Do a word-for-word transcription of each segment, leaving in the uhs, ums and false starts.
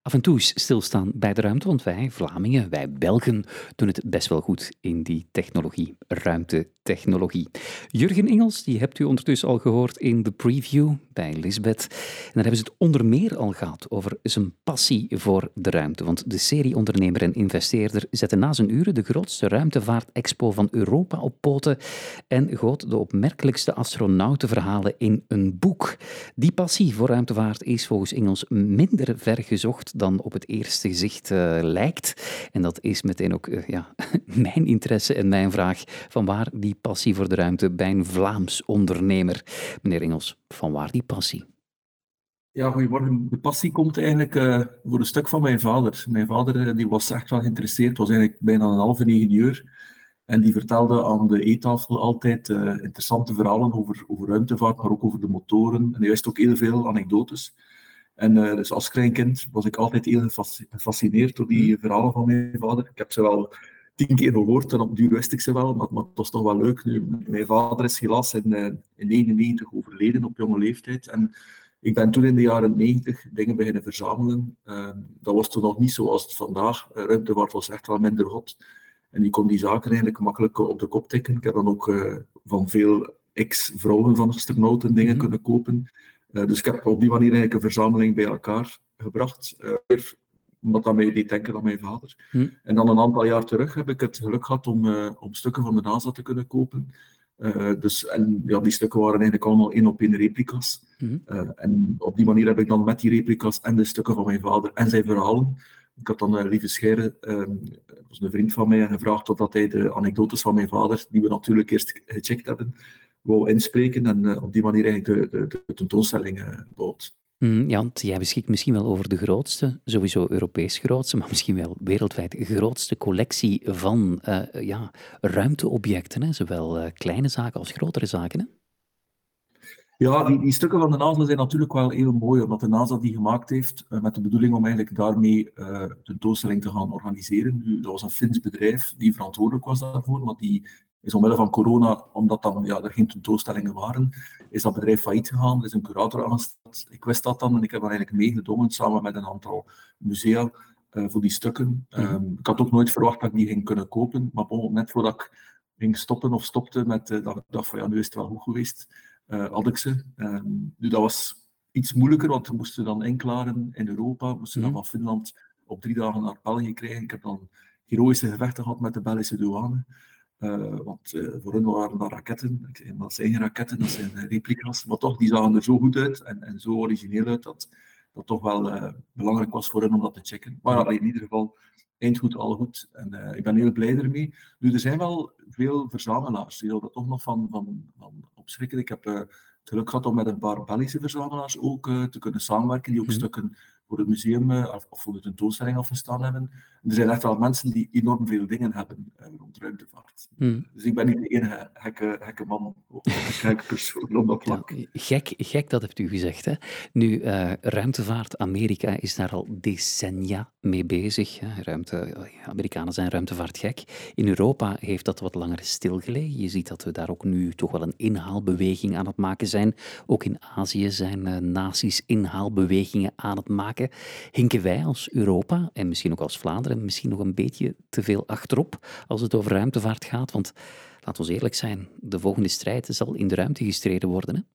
af en toe eens stilstaan bij de ruimte, want wij Vlamingen, wij Belgen, doen het best wel goed in die technologie, ruimtetechnologie. Jurgen Engels, die hebt u ondertussen al gehoord in de preview bij Lisbeth. En daar hebben ze het onder meer al gehad over zijn passie voor de ruimte. Want de serieondernemer en investeerder zette na zijn uren de grootste ruimtevaartexpo van Europa op poten en goot de opmerkelijkste astronautenverhalen in een boek. Die passie voor ruimtevaart is volgens Engels minder ver gezocht dan op het eerste gezicht uh, lijkt. En dat is meteen ook uh, ja, mijn interesse en mijn vraag. Van waar die passie voor de ruimte bij een Vlaams ondernemer? Meneer Engels, van waar die passie? Ja, goedemorgen. De passie komt eigenlijk uh, voor een stuk van mijn vader. Mijn vader uh, die was echt wel geïnteresseerd, was eigenlijk bijna een halve ingenieur. En die vertelde aan de eettafel altijd uh, interessante verhalen over, over ruimtevaart, maar ook over de motoren. En hij wist ook heel veel anekdotes. En uh, dus als klein kind was ik altijd heel gefascineerd door die verhalen van mijn vader. Ik heb ze wel tien keer gehoord en op duur wist ik ze wel, maar, maar het was toch wel leuk. Nu, mijn vader is helaas in, uh, in negenennegentig overleden op jonge leeftijd. En ik ben toen in de jaren negentig dingen beginnen verzamelen. Uh, dat was toen nog niet zoals het vandaag. Uh, ruimtevaart was echt wel minder hot. En die kon die zaken eigenlijk makkelijk op de kop tikken. Ik heb dan ook uh, van veel ex-vrouwen van astronauten dingen mm-hmm. kunnen kopen. Uh, dus ik heb op die manier eigenlijk een verzameling bij elkaar gebracht. Uh, omdat dat mij deed denken aan mijn vader. Mm. En dan een aantal jaar terug heb ik het geluk gehad om, uh, om stukken van de NASA te kunnen kopen. Uh, dus, en ja, die stukken waren eigenlijk allemaal één op één replica's. Mm-hmm. Uh, en op die manier heb ik dan met die replica's en de stukken van mijn vader en zijn verhalen. Ik had dan uh, Lieve Scheire, uh, dat was een vriend van mij, gevraagd of hij de anekdotes van mijn vader, die we natuurlijk eerst gecheckt hebben, wou inspreken en uh, op die manier eigenlijk de, de, de tentoonstelling uh, bouwt. Mm, ja, want jij beschikt misschien wel over de grootste, sowieso Europees grootste, maar misschien wel wereldwijd grootste collectie van uh, ja, ruimteobjecten, hè? Zowel uh, kleine zaken als grotere zaken. Hè? Ja, die, die stukken van de NASA zijn natuurlijk wel heel mooi, omdat de NASA die gemaakt heeft uh, met de bedoeling om eigenlijk daarmee uh, tentoonstelling te gaan organiseren. Nu, dat was een Fins bedrijf die verantwoordelijk was daarvoor, maar die is omwille van corona, omdat dan, ja, er geen tentoonstellingen waren, is dat bedrijf failliet gegaan. Er is een curator aangesteld. Ik wist dat dan en ik heb dan eigenlijk meegedongen samen met een aantal musea uh, voor die stukken. Mm-hmm. Um, ik had ook nooit verwacht dat ik die ging kunnen kopen, maar bon, net voordat ik ging stoppen of stopte met uh, dat ik dacht van ja, nu is het wel goed geweest. Uh, had ik ze. Um, nu, dat was iets moeilijker, want we moesten dan inklaren in Europa. We moesten mm. dan van Finland op drie dagen naar België krijgen. Ik heb dan heroïsche gevechten gehad met de Belgische douane. Uh, want uh, voor hen waren dat raketten. Ik zei, dat zijn geen raketten, dat zijn replica's. Maar toch, die zagen er zo goed uit en, en zo origineel uit, dat dat toch wel uh, belangrijk was voor hen om dat te checken. Maar mm. in ieder geval, eind goed, al goed. En uh, ik ben heel blij ermee. Nu, er zijn wel veel verzamelaars die er toch nog van, van, van opschrikken. Ik heb uh, het geluk gehad om met een paar Belgische verzamelaars ook uh, te kunnen samenwerken, die ook mm. stukken voor het museum uh, of voor de tentoonstelling afgestaan hebben. En er zijn echt wel mensen die enorm veel dingen hebben uh, rond ruimtevaart. Mm. Dus ik ben niet de enige gekke, gekke man of gekke persoon op dat vlak. Ja, gek, gek, dat hebt u gezegd. Hè? Nu, uh, ruimtevaart, Amerika is daar al decennia mee bezig. Hè? Ruimte, Amerikanen zijn ruimtevaartgek. In Europa heeft dat wat langer stilgelegen. Je ziet dat we daar ook nu toch wel een inhaalbeweging aan het maken zijn. Ook in Azië zijn uh, naties inhaalbewegingen aan het maken. Hinken wij als Europa, en misschien ook als Vlaanderen, misschien nog een beetje te veel achterop als het over ruimtevaart gaat? Want laten we eerlijk zijn, de volgende strijd zal in de ruimte gestreden worden. Hè?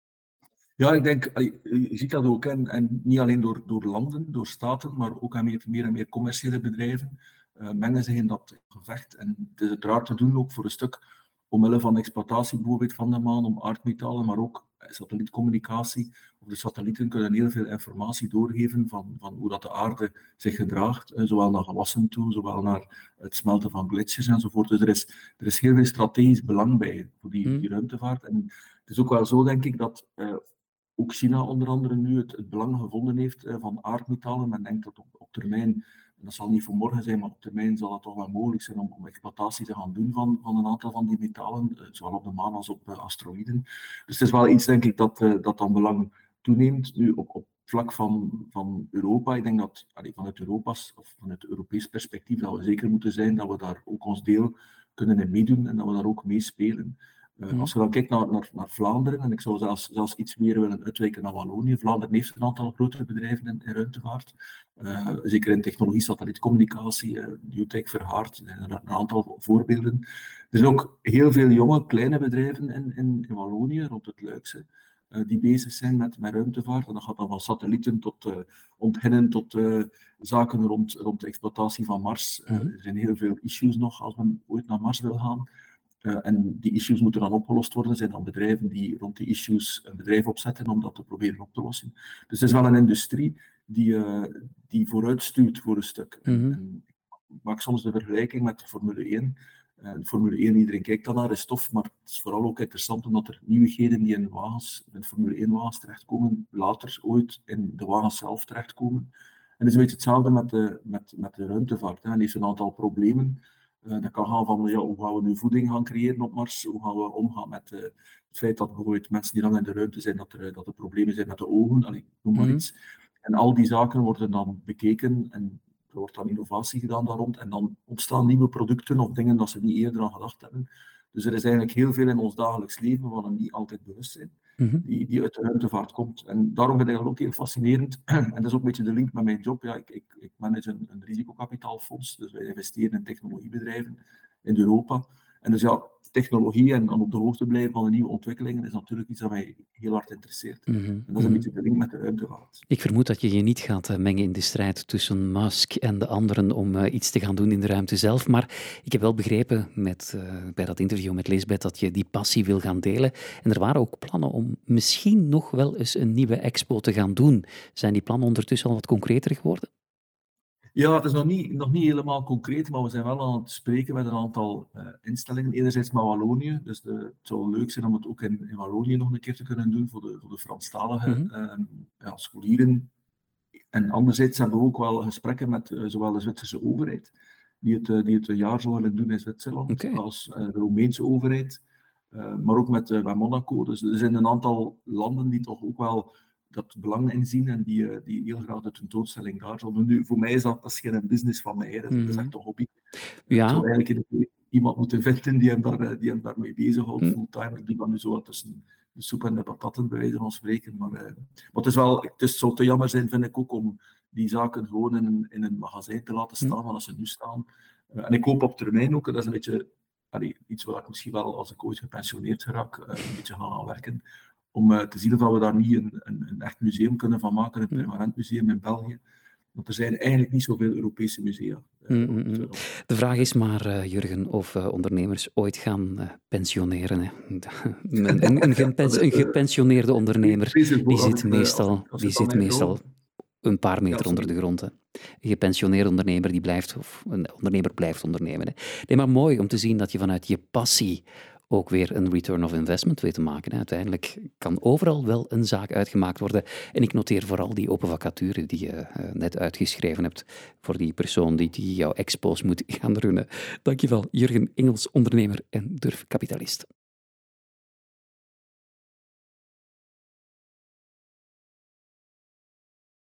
Ja, ik denk, je ziet dat ook, en, en niet alleen door, door landen, door staten, maar ook aan meer, meer en meer commerciële bedrijven uh, mengen zich in dat gevecht. En het is uiteraard te doen ook voor een stuk omwille van de exploitatie bijvoorbeeld van de maan, om aardmetalen, maar ook satellietcommunicatie. Of de satellieten kunnen heel veel informatie doorgeven van, van hoe dat de aarde zich gedraagt, uh, zowel naar gewassen toe, zowel naar het smelten van gletsjers enzovoort. Dus er is, er is heel veel strategisch belang bij voor die, die ruimtevaart. En het is ook wel zo, denk ik, dat uh, ook China onder andere nu het, het belang gevonden heeft uh, van aardmetalen. Men denkt dat op, op termijn, en dat zal niet voor morgen zijn, maar op termijn zal het toch wel mogelijk zijn om, om exploitatie te gaan doen van, van een aantal van die metalen, uh, zowel op de maan als op uh, asteroïden. Dus het is wel iets, denk ik, dat, uh, dat dan belang toeneemt. Nu op, op vlak van, van Europa, ik denk dat allee, vanuit Europa's, of vanuit het Europees perspectief, dat we zeker moeten zijn dat we daar ook ons deel kunnen in meedoen en dat we daar ook meespelen. Uh, Mhm. als je dan kijkt naar, naar, naar Vlaanderen, en ik zou zelfs, zelfs iets meer willen uitwijken naar Wallonië. Vlaanderen heeft een aantal grotere bedrijven in, in ruimtevaart. Uh, zeker in technologie, satellietcommunicatie, uh, Newtech, Verhaard, er zijn er een aantal voorbeelden. Er zijn ook heel veel jonge, kleine bedrijven in, in, in Wallonië, rond het Luikse, uh, die bezig zijn met, met ruimtevaart. En dat gaat dan van satellieten tot uh, ontginnen, tot uh, zaken rond, rond de exploitatie van Mars. Uh, Mhm. er zijn heel veel issues nog als men ooit naar Mars wil gaan. Uh, en die issues moeten dan opgelost worden. Er zijn dan bedrijven die rond die issues een bedrijf opzetten om dat te proberen op te lossen. Dus het is wel een industrie die, uh, die vooruitstuurt voor een stuk. En, Mhm. en ik maak soms de vergelijking met de Formule één. Uh, de Formule één, iedereen kijkt dan naar, is tof, maar het is vooral ook interessant omdat er nieuwigheden die in wagens, in Formule één-wagens terechtkomen, later ooit in de wagens zelf terechtkomen. En het is een beetje hetzelfde met de, met, met de ruimtevaart. Hè. En heeft een aantal problemen. Uh, dat kan gaan van ja, hoe gaan we nu voeding gaan creëren op Mars, hoe gaan we omgaan met uh, het feit dat bijvoorbeeld mensen die lang in de ruimte zijn, dat er, dat er problemen zijn met de ogen, allee, noem maar Mhm. iets. En al die zaken worden dan bekeken en er wordt dan innovatie gedaan daar rond en dan ontstaan nieuwe producten of dingen dat ze niet eerder aan gedacht hebben. Dus er is eigenlijk heel veel in ons dagelijks leven waar we niet altijd bewust zijn, Mhm. die, die uit de ruimtevaart komt. En daarom vind ik dat ook heel fascinerend. En dat is ook een beetje de link met mijn job. Ja, ik, ik, ik manage een, een risicokapitaalfonds, dus wij investeren in technologiebedrijven in Europa. En dus ja, technologie en dan op de hoogte blijven van de nieuwe ontwikkelingen is natuurlijk iets dat mij heel hard interesseert. Mhm. En dat is een Mhm. beetje de link met de ruimtevaart. Ik vermoed dat je je niet gaat uh, mengen in de strijd tussen Musk en de anderen om uh, iets te gaan doen in de ruimte zelf. Maar ik heb wel begrepen met, uh, bij dat interview met Lisbeth dat je die passie wil gaan delen. En er waren ook plannen om misschien nog wel eens een nieuwe expo te gaan doen. Zijn die plannen ondertussen al wat concreter geworden? Ja, het is nog niet, nog niet helemaal concreet, maar we zijn wel aan het spreken met een aantal uh, instellingen. Enerzijds met Wallonië, dus de, het zou leuk zijn om het ook in, in Wallonië nog een keer te kunnen doen voor de, voor de Franstalige Mhm. uh, ja, scholieren. En anderzijds hebben we ook wel gesprekken met uh, zowel de Zwitserse overheid, die het, uh, die het een jaar zou willen doen in Zwitserland, Oké. als uh, de Roemeense overheid, uh, maar ook met, uh, met Monaco. Dus er zijn een aantal landen die toch ook wel dat belang inzien en die, uh, die heel graag de tentoonstelling daar zullen doen. Nu, voor mij is dat, dat is geen business van mij, dat is, Mhm. dat is echt een hobby. Ja. Ik zou eigenlijk iemand moeten vinden die hem, daar, die hem daarmee bezighoudt, Mm. fulltime. Ik doe dat nu zo wat tussen de soep en de patatten, bij wijze van spreken. Maar, uh, maar het, is wel, het is, zou te jammer zijn, vind ik ook, om die zaken gewoon in een, in een magazijn te laten staan, Mm. zoals ze nu staan. Uh, en ik hoop op termijn ook, dat is een beetje allee, iets waar ik misschien wel, als ik ooit gepensioneerd raak, uh, een beetje gaan aan werken, om uh, te zien of we daar niet een, een, een echt museum kunnen van maken, een permanent museum in België. Want er zijn eigenlijk niet zoveel Europese musea. Uh, Mm, mm, mm. De vraag is maar, uh, Jurgen, of uh, ondernemers ooit gaan uh, pensioneren. Hè. een, een, een, gepens- een gepensioneerde ondernemer die zit meestal, die zit meestal een paar meter ja, onder de grond. Hè. Een gepensioneerde ondernemer die blijft, of een ondernemer blijft ondernemen. Hè. Nee, maar mooi om te zien dat je vanuit je passie ook weer een return of investment weet te maken. Hè. Uiteindelijk kan overal wel een zaak uitgemaakt worden. En ik noteer vooral die open vacature die je uh, net uitgeschreven hebt voor die persoon die, die jouw expos moet gaan runnen. Dankjewel, Jurgen Engels, ondernemer en durfkapitalist.